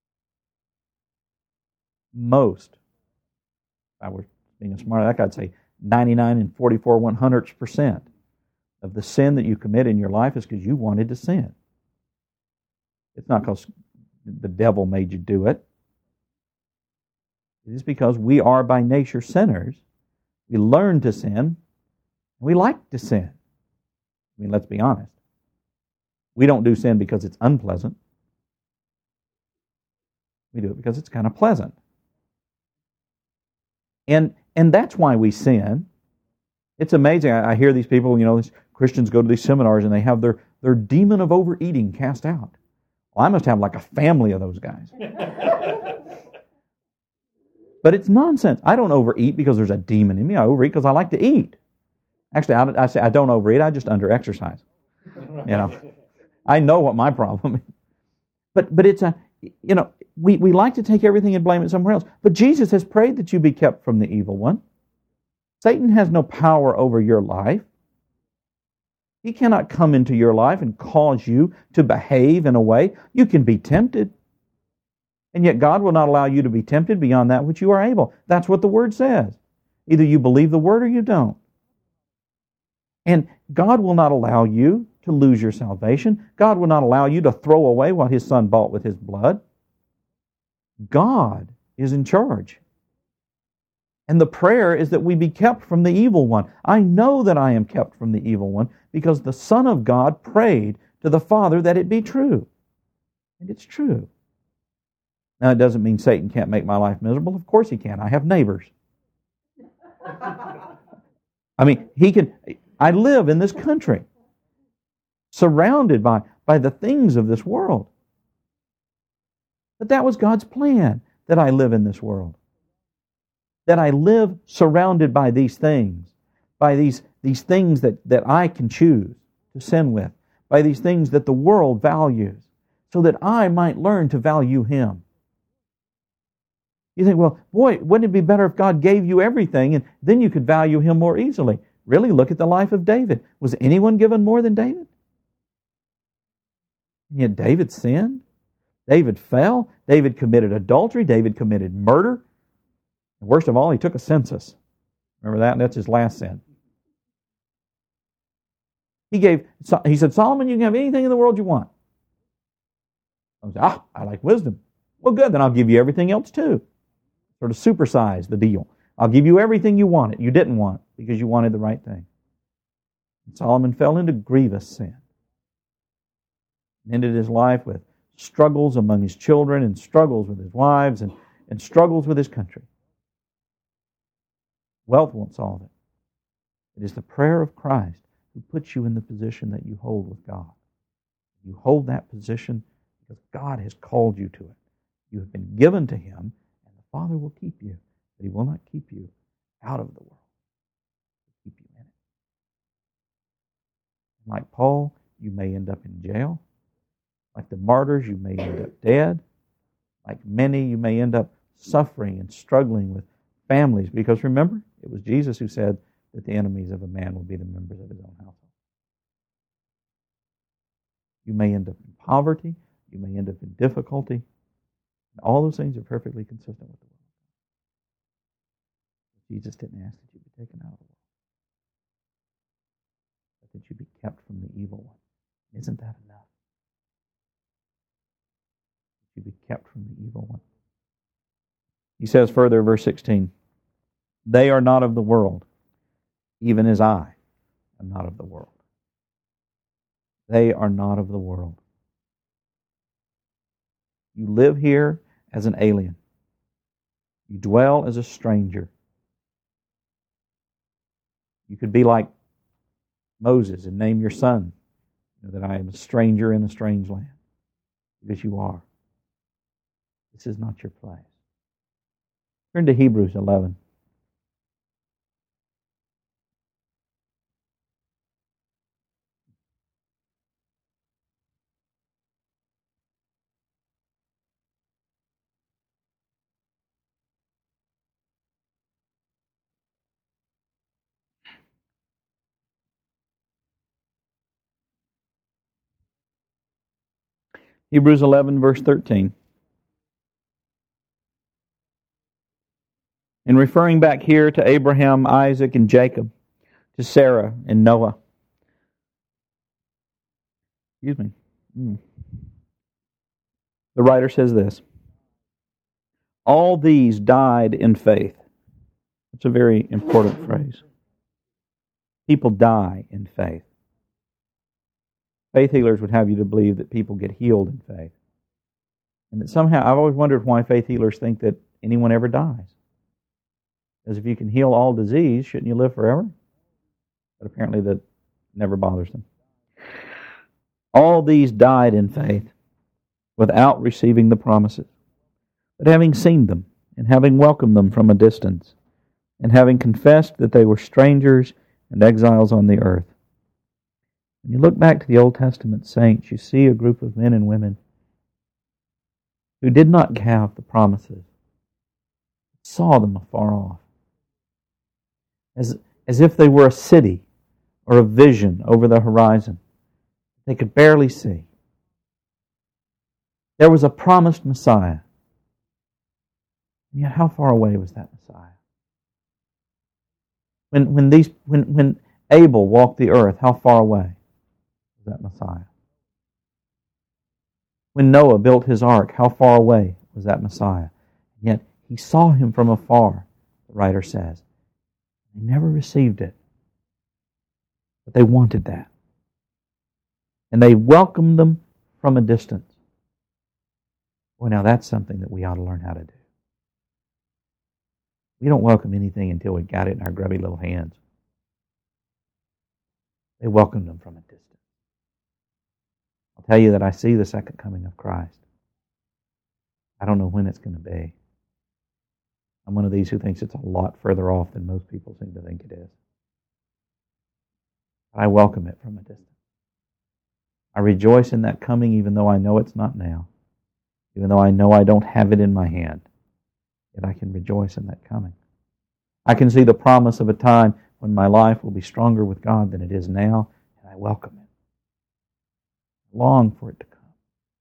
Most, if I were being a smart aleck, I'd say 99 and 44 100% of the sin that you commit in your life is because you wanted to sin. It's not because the devil made you do it. It is because we are by nature sinners. We learn to sin, and we like to sin. I mean, let's be honest. We don't do sin because it's unpleasant. We do it because it's kind of pleasant. And that's why we sin. It's amazing. I hear these people, these Christians go to these seminars and they have their demon of overeating cast out. Well, I must have like a family of those guys. But it's nonsense. I don't overeat because there's a demon in me. I overeat because I like to eat. Actually, I say I don't overeat. I just under-exercise. I know what my problem is. But it's we like to take everything and blame it somewhere else. But Jesus has prayed that you be kept from the evil one. Satan has no power over your life. He cannot come into your life and cause you to behave in a way. You can be tempted. And yet God will not allow you to be tempted beyond that which you are able. That's what the Word says. Either you believe the Word or you don't. And God will not allow you to lose your salvation. God will not allow you to throw away what His Son bought with His blood. God is in charge. And the prayer is that we be kept from the evil one. I know that I am kept from the evil one because the Son of God prayed to the Father that it be true. And it's true. Now, it doesn't mean Satan can't make my life miserable. Of course he can. I have neighbors. I mean, he can. I live in this country, surrounded by the things of this world. But that was God's plan, that I live in this world. That I live surrounded by these things, by these things that I can choose to sin with, by these things that the world values, so that I might learn to value Him. You think, well, boy, wouldn't it be better if God gave you everything and then you could value Him more easily? Really, look at the life of David. Was anyone given more than David? And yet David sinned. David fell. David committed adultery. David committed murder. And worst of all, he took a census. Remember that? That's his last sin. He said, Solomon, you can have anything in the world you want. I said, I like wisdom. Well, good, then I'll give you everything else too. Sort of supersize the deal. I'll give you everything you wanted. You didn't want because you wanted the right thing. Solomon fell into grievous sin. Ended his life with struggles among his children and struggles with his wives and struggles with his country. Wealth won't solve it. It is the prayer of Christ who puts you in the position that you hold with God. You hold that position because God has called you to it. You have been given to Him, and the Father will keep you, but He will not keep you out of the world. He'll keep you in it. Like Paul, you may end up in jail. Like the martyrs, you may end up dead. Like many, you may end up suffering and struggling with families. Because remember, it was Jesus who said that the enemies of a man will be the members of his own household. You may end up in poverty. You may end up in difficulty. All those things are perfectly consistent with the will of God. Jesus didn't ask that you be taken out of the world, but that you be kept from the evil one. Isn't that enough? That you be kept from the evil one. He says further, verse 16, they are not of the world, even as I am not of the world. They are not of the world. You live here as an alien. You dwell as a stranger. You could be like Moses and name your son, that I am a stranger in a strange land. Because you are. This is not your place. Turn to Hebrews 11. Hebrews 11, verse 13. In referring back here to Abraham, Isaac, and Jacob, to Sarah and Noah. Excuse me. The writer says this. All these died in faith. That's a very important phrase. People die in faith. Faith healers would have you to believe that people get healed in faith. And that somehow, I've always wondered why faith healers think that anyone ever dies. Because if you can heal all disease, shouldn't you live forever? But apparently that never bothers them. All these died in faith without receiving the promises. But having seen them, and having welcomed them from a distance, and having confessed that they were strangers and exiles on the earth. When you look back to the Old Testament saints, you see a group of men and women who did not have the promises, saw them afar off, as if they were a city or a vision over the horizon they could barely see. There was a promised Messiah. And yet how far away was that Messiah? When Abel walked the earth, how far away was that Messiah? When Noah built his ark, how far away was that Messiah? Yet he saw him from afar, the writer says. They never received it. But they wanted that. And they welcomed them from a distance. Well, now that's something that we ought to learn how to do. We don't welcome anything until we got it in our grubby little hands. They welcomed them from a distance. I'll tell you that I see the second coming of Christ. I don't know when it's going to be. I'm one of these who thinks it's a lot further off than most people seem to think it is. I welcome it from a distance. I rejoice in that coming even though I know it's not now. Even though I know I don't have it in my hand. Yet I can rejoice in that coming. I can see the promise of a time when my life will be stronger with God than it is now, and I welcome it. I long for it to come.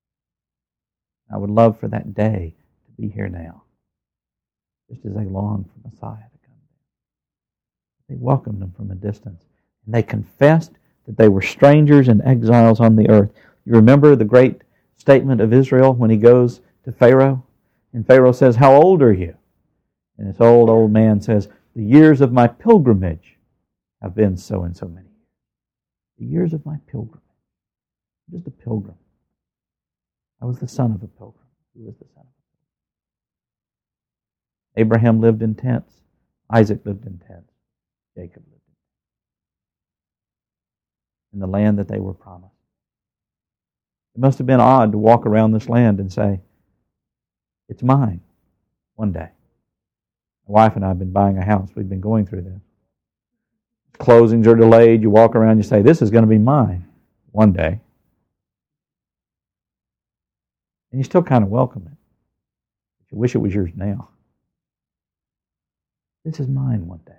I would love for that day to be here now, just as they long for Messiah to come. They welcomed him from a distance, and they confessed that they were strangers and exiles on the earth. You remember the great statement of Israel when he goes to Pharaoh? And Pharaoh says, "How old are you?" And this old man says, "The years of my pilgrimage have been so and so many years." the years of my pilgrimage. I'm just a pilgrim. I was the son of a pilgrim. He was the son of a pilgrim. Abraham lived in tents. Isaac lived in tents. Jacob lived in the land that they were promised. It must have been odd to walk around this land and say, it's mine one day. My wife and I have been buying a house. We've been going through this. Closings are delayed. You walk around and you say, this is going to be mine one day. And you still kind of welcome it. But you wish it was yours now. This is mine one day.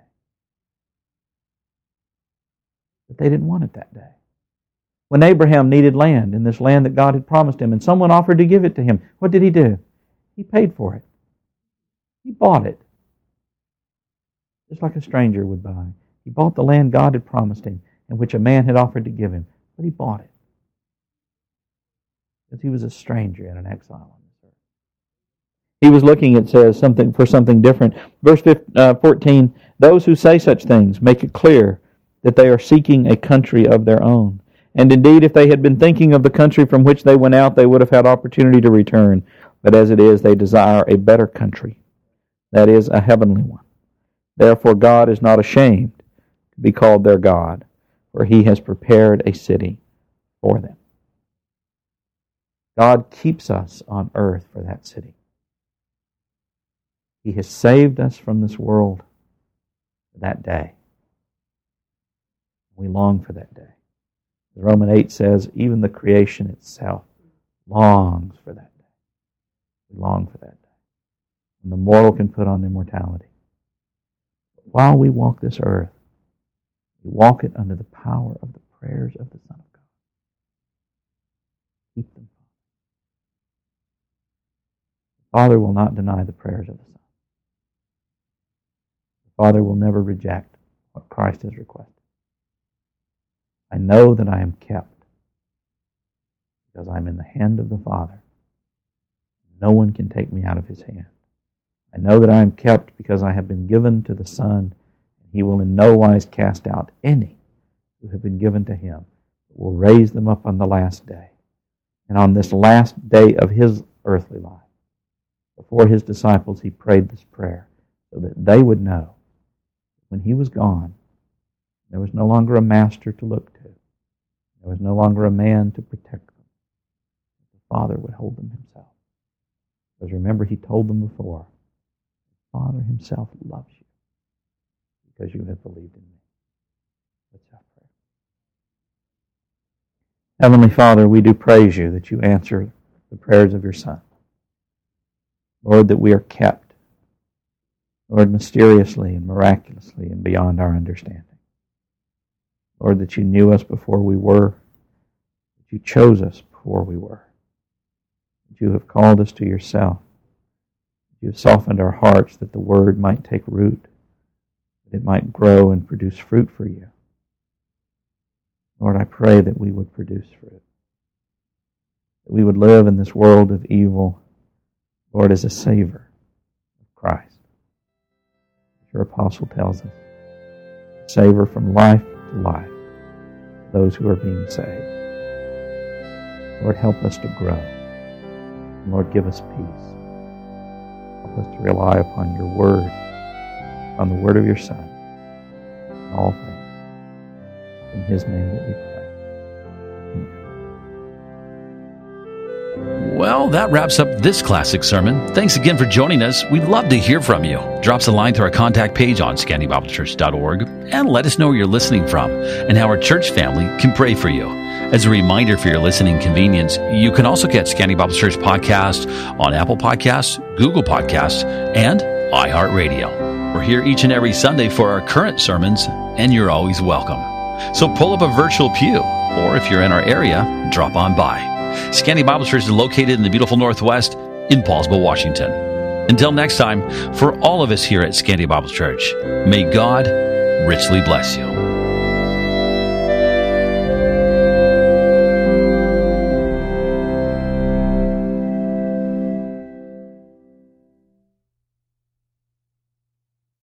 But they didn't want it that day. When Abraham needed land in this land that God had promised him, and someone offered to give it to him, what did he do? He paid for it. He bought it. Just like a stranger would buy. He bought the land God had promised him, and which a man had offered to give him. But he bought it. Because he was a stranger and an exile on this earth. He was looking, it says, something different. Verse 14, those who say such things make it clear that they are seeking a country of their own. And indeed, if they had been thinking of the country from which they went out, they would have had opportunity to return. But as it is, they desire a better country, that is, a heavenly one. Therefore, God is not ashamed to be called their God, for He has prepared a city for them. God keeps us on earth for that city. He has saved us from this world for that day. We long for that day. As Romans 8 says, even the creation itself longs for that day. We long for that day. And the mortal can put on immortality. But while we walk this earth, we walk it under the power of the prayers of the Son of God. Keep them. The Father will not deny the prayers of the Son. The Father will never reject what Christ has requested. I know that I am kept because I'm in the hand of the Father. No one can take me out of His hand. I know that I am kept because I have been given to the Son, and He will in no wise cast out any who have been given to Him, but will raise them up on the last day. And on this last day of His earthly life, before His disciples, He prayed this prayer so that they would know when He was gone, there was no longer a master to look to. There was no longer a man to protect them. The Father would hold them Himself. Because remember, He told them before, the Father Himself loves you because you have believed in me. Let's have prayer. Heavenly Father, we do praise You that You answer the prayers of Your Son. Lord, that we are kept, Lord, mysteriously and miraculously and beyond our understanding. Lord, that You knew us before we were, that You chose us before we were, that You have called us to Yourself, that You have softened our hearts that the Word might take root, that it might grow and produce fruit for You. Lord, I pray that we would produce fruit, that we would live in this world of evil, Lord, as a savor of Christ. As Your apostle tells us, savor from life to life, those who are being saved. Lord, help us to grow. And Lord, give us peace. Help us to rely upon Your Word, on the Word of Your Son, in all things. In His name that we pray. Well, that wraps up this classic sermon. Thanks again for joining us. We'd love to hear from you. Drop us a line through our contact page on scandybiblechurch.org and let us know where you're listening from and how our church family can pray for you. As a reminder for your listening convenience, you can also catch Scandy Bible Church podcast on Apple Podcasts, Google Podcasts, and iHeartRadio. We're here each and every Sunday for our current sermons, and you're always welcome. So pull up a virtual pew, or if you're in our area, drop on by. Scandy Bible Church is located in the beautiful Northwest in Paulsville, Washington. Until next time, for all of us here at Scandy Bible Church, may God richly bless you.